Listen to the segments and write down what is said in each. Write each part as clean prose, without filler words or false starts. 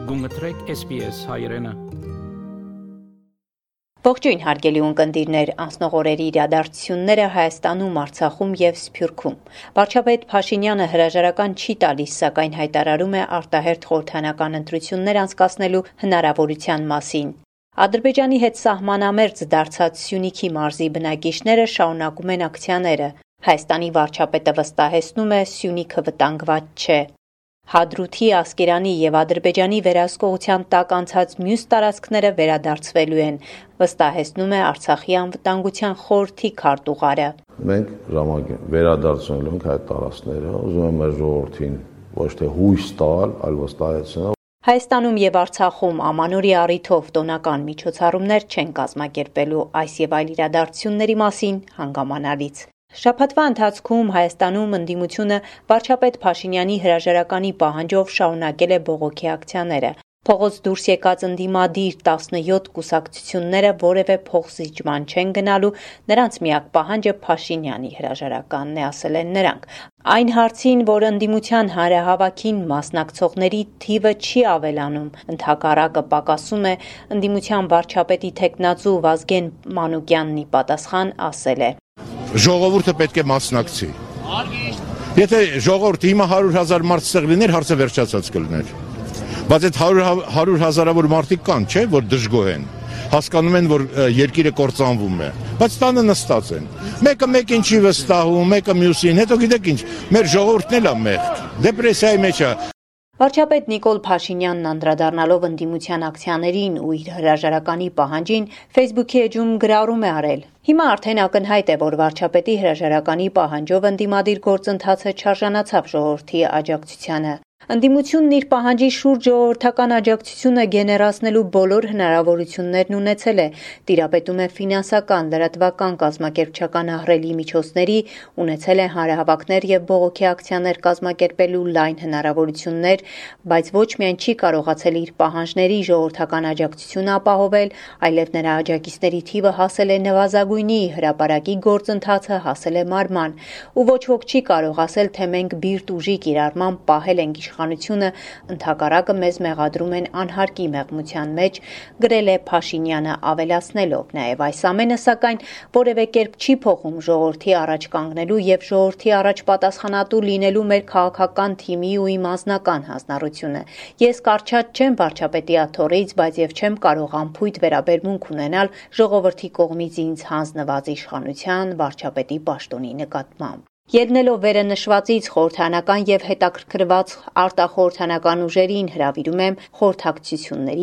Գունգտրեք SPS հայրենը։ Ողջույն հարգելի ունկնդիրներ, անցնող օրերի իրադարձությունները Հայաստանում, Արցախում և Սփյուռքում։ Վարչապետ Փաշինյանը հրաժարական չի տալիս, սակայն հայտարարում է արտահերթ խորհրդանական ընտրություններ անցկացնելու հնարավորության մասին։ Ադրբեջանի հետ սահմանամերձ դարձած Սյունիքի մարզի բնակիչները շարունակում են ակցիաները։ Հայաստանի վարչապետը վստահեցնում է՝ Սյունիքը վտանգված չէ։ Հադրութի, Ասկերանի և Ադրբեջանի վերահսկողության տակ անցած մյուս տարածքները վերադարձվելու են, վստահեցնում է Արցախի անվտանգության խորհրդի քարտուղարը։ Մենք վերադարձնելու ենք այդ տարածքները, ուզում եմ մեր ժողովրդին ոչ թե հույս տալ, այլ վստահեցնել։ Հայաստանում և Արցախում ամանորյա առիթով տոնական միջոցառումներ չեն կազմակերպելու, այս և այլ իրադարձությունների մասին հանգամանալից։ Շաբաթվա ընթացքում Հայաստանում ընդդիմությունը վարչապետ Փաշինյանի հրաժարականի պահանջով շարունակել է բողոքի ակցիաները։ Փողոց դուրս եկած ընդդիմադիր 17 կուսակցությունները որևէ փոխզիջման չեն գնալու, նրանց միակ պահանջը Փաշինյանի հրաժարականն է, ասել են նրանք։ Այն հարցին, որ ընդդիմության հանրահավաքին մասնակցողների թիվը չի ավելանում, ընդհակառակը պակասում է, ընդդիմության վարչապետի թեկնածու Վազգեն Մանուկյանն ի պատասխան ասել է. Ժողովուրդը պետք է մասնակցի։ Եթե ժողովուրդը հիմա 100,000 մարդ ստեղ լիներ, հարցը վերջացած կլիներ։ Բայց այդ 100,000-ավոր մարդիկ կան, չէ, որ դժգոհ են։ Հասկանում են, որ երկիրը կործանվում է, բայց տանը նստած են։ Մեկը մեկին չի վստահում, մեկը մյուսին, հետո գիտեք ինչ, մեր ժողովուրդն էլ է մեղք, դեպրեսիայի մեջ է։ Վարչապետ Նիկոլ Փաշինյանն անդրադառնալով ընդդիմության ակցիաներին ու իր հրաժարականի պահանջին Facebook-ի էջում գրառում է արել. Հիմա արդեն ակնհայտ է, որ վարչապետի հրաժարականի պահանջով ընդդիմադիր գործընթացը չարժանացավ ժողովրդի աջակցությանը։ Ընդդիմությունն իր պահանջի շուրջ ժողովրդական աջակցությունը գեներացնելու բոլոր հնարավորություններն ունեցել է, տիրապետում է ֆինանսական, լրատվական, կազմակերպչական ահռելի միջոցների, ունեցել է հանրահավաքներ և բողոքի ակցիաներ կազմակերպելու լայն հնարավորություններ, բայց ոչ միայն չի կարողացել իր պահանջների ժողովրդական աջակցությունը ապահովել, այլև նրա աջակիցների թիվը հասել է նվազագույնի, հրապարակի գործընթացը հասել է մարման, ու ոչ ոք չի կարող ասել, թե մենք բիրտ ուժի կիրառմամբ պահել ենք իշխանությունը, ընդհակառակը մեզ մեղադրում են անհարկի մեղմության մեջ, գրել է Փաշինյանը, ավելացնելով նաև այս ամենը, սակայն որևէ կերպ չի փոխում ժողովրդի առաջ կանգնելու և ժողովրդի առաջ պատասխանատու լինելու մեր քաղաքական թիմի ու իմ անձնական հանձնառությունը։ Ես կառչած չեմ վարչապետի աթոռից, բայց և չեմ կարող անփույթ վերաբերմունք ունենալ ժողովրդի կողմից ինձ հանձնված իշխանության, վարչապետի պաշտոնի նկատմամբ։ Ելնելով վերը նշվածից խորհրդարանական և հետաքրքրված արտախորհրդանական ուժերին հրավիրում եմ խորհրդակցությունների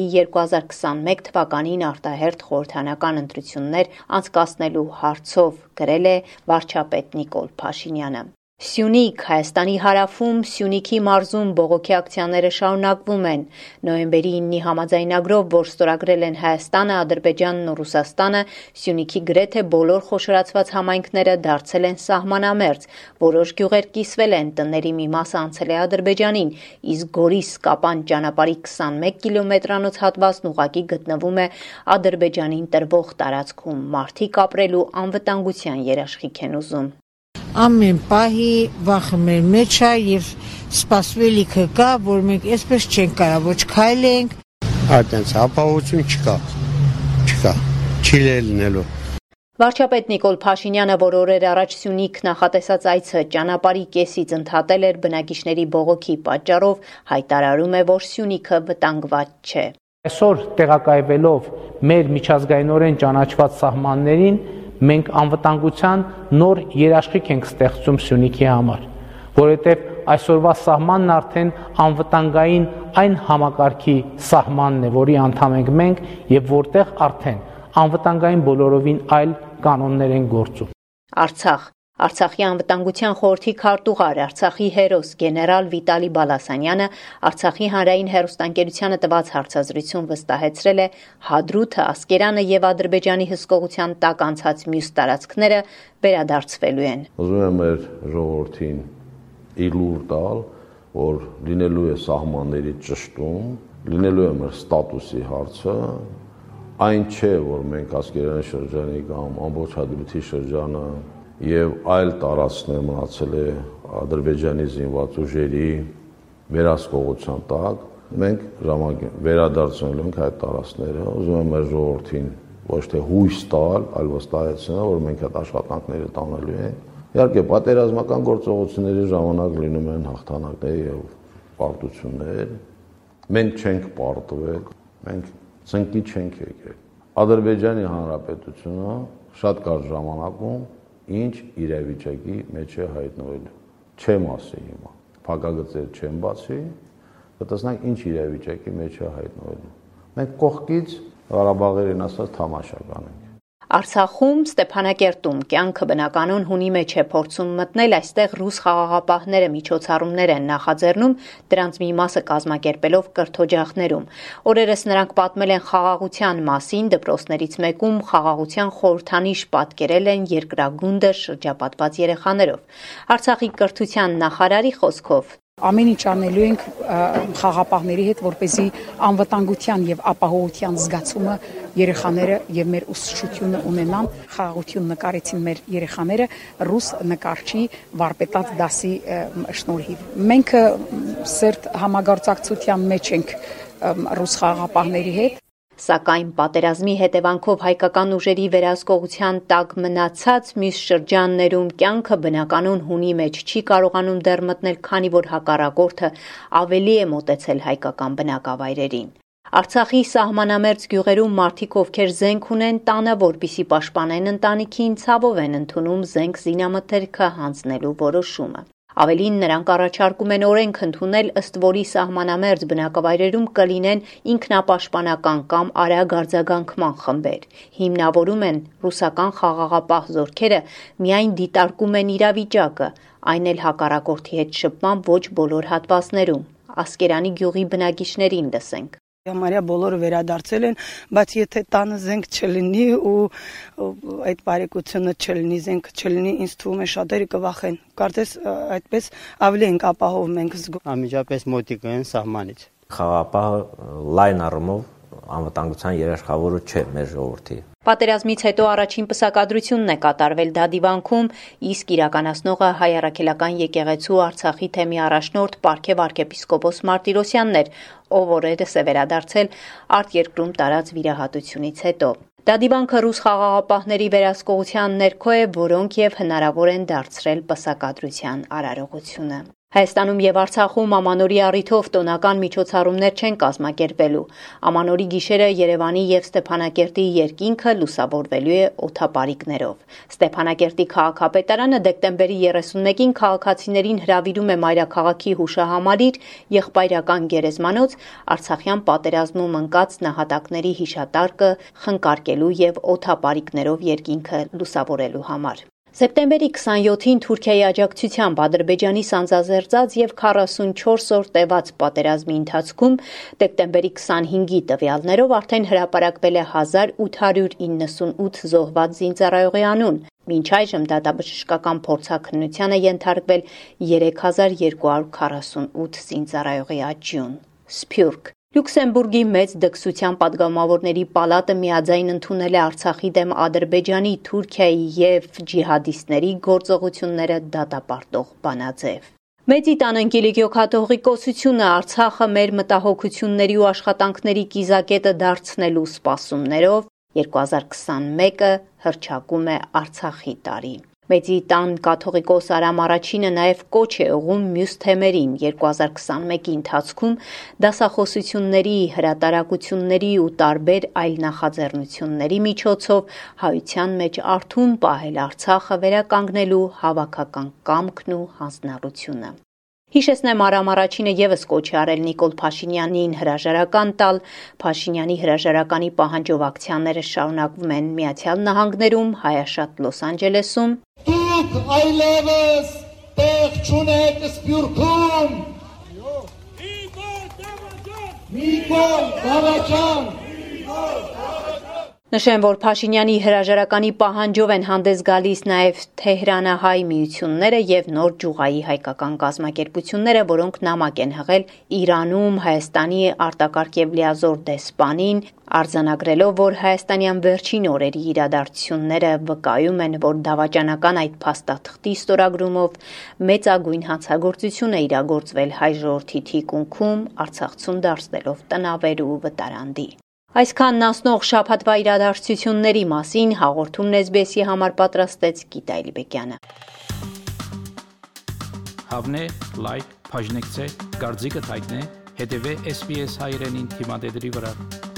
2021 թվականին արտահերթ խորհրդարանական ընտրություններ անցկացնելու հարցով, գրել է վարչապետ Նիկոլ Փաշինյանը։ Սյունիք, Հայաստանի հարավում Սյունիքի մարզում բողոքի ակցիաները շարունակվում են։ Նոյեմբերի 9-ի համաձայնագրով, որ ստորագրել են Հայաստանը, Ադրբեջանն ու Ռուսաստանը, Սյունիքի գրեթե բոլոր խոշորացված համայնքները դարձել են սահմանամերձ, որոշ գյուղեր կիսվել են, տների մի մասը անցել է Ադրբեջանին, իսկ Գորիս-Կապան ճանապարհի 21 կիլոմետրանոց հատվածն ուղղակի գտնվում է Ադրբեջանին տրվող տարածքում։ Մարդիկ ապրելու անվտանգության երաշխիք են ուզում։ Ամեն պահի վախը մեր մեջ է և սպասվելիքը կա, որ մենք այսպես չենք կարող ոչ քայլենք։ Այդտենց ապահովություն չկա, չի լինելու։ Վարչապետ Նիկոլ Փաշինյանը, որ օրեր առաջ Սյունիք նախատեսած այցը ճանապարհի կեսից ընդհատել էր բնակիչների բողոքի պատճառով, հայտարարում է, որ Սյունիքը վտանգված չէ։ Այսօր տեղակայվելով մեր միջազգայինորեն ճանաչված սահմաններին, մենք անվտանգության նոր երաշխիք ենք ստեղծում Սյունիքի համար, որովհետև այսօրվա սահմանն արդեն անվտանգային այն համակարգի սահմանն է, որի անդամ ենք մենք և որտեղ արդեն անվտանգային բոլորովին այլ կանոններ են գործում։ Արցախի անվտանգության խորհրդի քարտուղար, Արցախի հերոս գեներալ Վիտալի Բալասանյանը Արցախի հանրային հեռուստաընկերությանը տված հարցազրույցում վստահեցրել է, Հադրութը, Ասկերանը և Ադրբեջանի հսկողության տակ անցած մյուս տարածքները վերադարձվելու են։ Ուզում եմ մեր ժողովրդին իլուր տալ, որ լինելու է սահմանների ճշտում, լինելու է մեր ստատուսի հարցը, այն չէ, որ մենք Ասկերանի շրջանի կամ ամբողջ Հադրութի շրջանը և այլ տարածքներ մնացել է Ադրբեջանի զինված ուժերի վերահսկողության տակ, մենք վերադարձնելու ենք այդ տարածքները, ուզում եմ մեր ժողովրդին ոչ թե հույս տալ, այլ վստահեցնել, որ մենք այդ աշխատանքները տանելու ենք։ Իհարկե, պատերազմական գործողությունների ժամանակ լինում են հաղթանակներ եւ պարտություններ։ Մենք չենք պարտվել, մենք ծնկի չենք եկել։ Ադրբեջանի Հանրապետությունը շատ կարճ ժամանակում ինչ իրավիճակի մեջ է հայտնվելու։ Չեմ ասի հիմա, փակագծեր չեմ բացի, տեսնենք ինչ իրավիճակի մեջ է հայտնվելու։ Մենք կողքից Ղարաբաղերին ասած թամաշա կանենք։ Արցախում, Ստեփանակերտում կյանքը բնականon հունի մեջ է փորձում մտնել, այստեղ ռուս խաղաղապահները միջոցառումներ են նախաձեռնում, դրանց մի մասը կազմակերպելով կրթօջախներում։ Օրերս նրանք պատմել են խաղաղության մասին, դպրոցներից մեկում խաղաղության խորհրդանիշ պատկերել են երկրագունդը շրջապատված երեխաներով։ Արցախի կրթության նախարարի խոսքով Ամեն ինչ անելու ենք խաղապահների հետ, որպեսզի անվտանգության եւ ապահովության զգացումը երեխաները եւ մեր ուսուցչությունը ունենան։ Խաղաղություն նկարեցին մեր երեխաները ռուս նկարչի վարպետաց դասի շնորհիվ։ Մենք սերտ համագործակցության մեջ ենք ռուս խաղապահների հետ։ Սակայն պատերազմի հետևանքով հայկական ուժերի վերահսկողության տակ մնացած մյուս շրջաններում կյանքը բնականon հունի մեջ չի կարողանում դեռ մտնել, քանի որ հակառակորդը ավելի է մոտեցել հայկական բնակավայրերին։ Արցախի սահմանամերձ գյուղերում մարդիկ, ովքեր զենք ունեն տանը, որպեսզի պաշտպանեն ընտանիքին, ցավով են ընդունում զենք զինամթերքը հանձնելու որոշումը։ Ավելին նրանք առաջարկում են օրենք ընդունել, ըստ որի սահմանամերձ բնակավայրերում կլինեն ինքնապաշտպանական կամ արագ արձագանքման խմբեր։ Հիմնավորում են ռուսական խաղաղապահ զորքերը միայն դիտարկում են իրավիճակը, այն էլ հակառակորդի հետ շփման ոչ բոլոր հատվածներում։ Ասկերանի գյուղի բնակիչներին լսենք։ Համարյա բոլորը վերադարձել են, բայց եթե տանը զենք չլինի ու այդ բարեկությունը չլինի, զենք չլինի, ինձ թվում է շատերը կվախեն։ Կարծես այդպես ավելի ենք ապահով մենք զգում։ Անմիջապես մոտիկ են սահմանից։ Խաղապահը լայն առումով անվտանգության երաշխավորը չէ մեր ժողովրդի։ Պատերազմից հետո առաջին պսակադրությունն է կատարվել Դադիվանքում, իսկ իրականացնողը հայ առաքելական եկեղեցու Արցախի թեմի առաջնորդ Պարքև arczepiskopos Martirosyanն էր, ով օրերս է վերադարձել արտերկրում տարած վիրահատությունից հետո։ Դադիվանքը ռուս խաղաղապահների վերահսկողության ներքո է, որոնք եւ հնարավոր են դարձրել պսակադրության արարողությունը։ Հայաստանում եւ Արցախում ամանորի առիթով տոնական միջոցառումներ չեն կազմակերպելու։ Ամանորի գիշերը Երևանի եւ Ստեփանակերտի երկինքը լուսավորվելու է օդապարիկներով։ Ստեփանակերտի քաղաքապետարանը դեկտեմբերի 31-ին քաղաքացիներին հրավիրում է մայրաքաղաքի հուշահամալիր եղբայրական գերեզմանոց Արցախյան պատերազմում ընկած նահատակների հիշատարկը խնկարկելու եւ օդապարիկներով երկինքը լուսավորելու համար։ Սեպտեմբերի 27-ին Թուրքիայի աջակցությամբ Ադրբեջանի սանձազերծած եւ 44 օր տևած պատերազմի ընթացքում դեկտեմբերի 25-ի տվյալներով արդեն հրապարակվել է 1898 զոհված զինծառայողի անուն։ Մինչ այժմ դատաբժշկական փորձաքննության է ենթարկվել 3248 զինծառայողի աճյուն։ Սփյուռք Լյուքսեմբուրգի մեծ դքսության падգամավորների պալատը միաձայն ընդունել է Արցախի դեմ Ադրբեջանի, Թուրքիայի եւ ջիհադիստների գործողությունները դատապարտող բանաձև։ Մեծի տան Անգելիկիո կաթողիկոսությունը Արցախը մեր մտահոգությունների ու աշխատանքների կիզակետը դարձնելու սպասումներով 2021-ը հռչակում է Արցախի տարի։ Մեծի տան կաթողիկոս Արամ Առաջինը նաև կոչ է ուղղում մյուս թեմերին 2021-ի ընթացքում դասախոսությունների, հրատարակությունների ու տարբեր այլ նախաձեռնությունների միջոցով հայության մեջ արթուն պահել Արցախը վերականգնելու հավաքական կամքն ու հանձնառությունը։ Հիշեցնեմ, Արամ Առաջինը եւս կոչ է արել Նիկոլ Փաշինյանին հրաժարական տալ։ Փաշինյանի հրաժարականի պահանջով ակցիաները շարունակվում են Միացյալ Նահանգներում, Հայաշատ Լոս Անջելեսում։ Դուք այլևս տեղ չունեք Սփյուռքում։ Նիկոլ Դավաճան Նշեմ, որ Փաշինյանի հրաժարականի պահանջով են հանդես գալիս նաև Թեհրանահայ միությունները եւ նոր Ջուղայի հայկական կազմակերպությունները, որոնք նամակ են հղել Իրանում Հայաստանի արտակարգ եւ լիազոր դեսպանին, արձանագրելով, որ հայաստանյան վերջին օրերի իրադարձությունները վկայում են, որ դավաճանական այդ փաստաթղթի ստորագրումով մեծագույն հանցագործություն է իրագործվել հայ ժողովրդի թիկունքում, Արցախցուն դարձնելով տնավեր ու վտարանդի։ Այսքանն անցնող շաբաթվա իրադարձությունների մասին հաղորդումն SBS-ի համար պատրաստեց Գիտա Էլիբեկյանը։ Հավնե, լայք, բաժնեկցե, դարձիկը թայտնե, հետևե SBS հայրենին թիմադեդի վրա։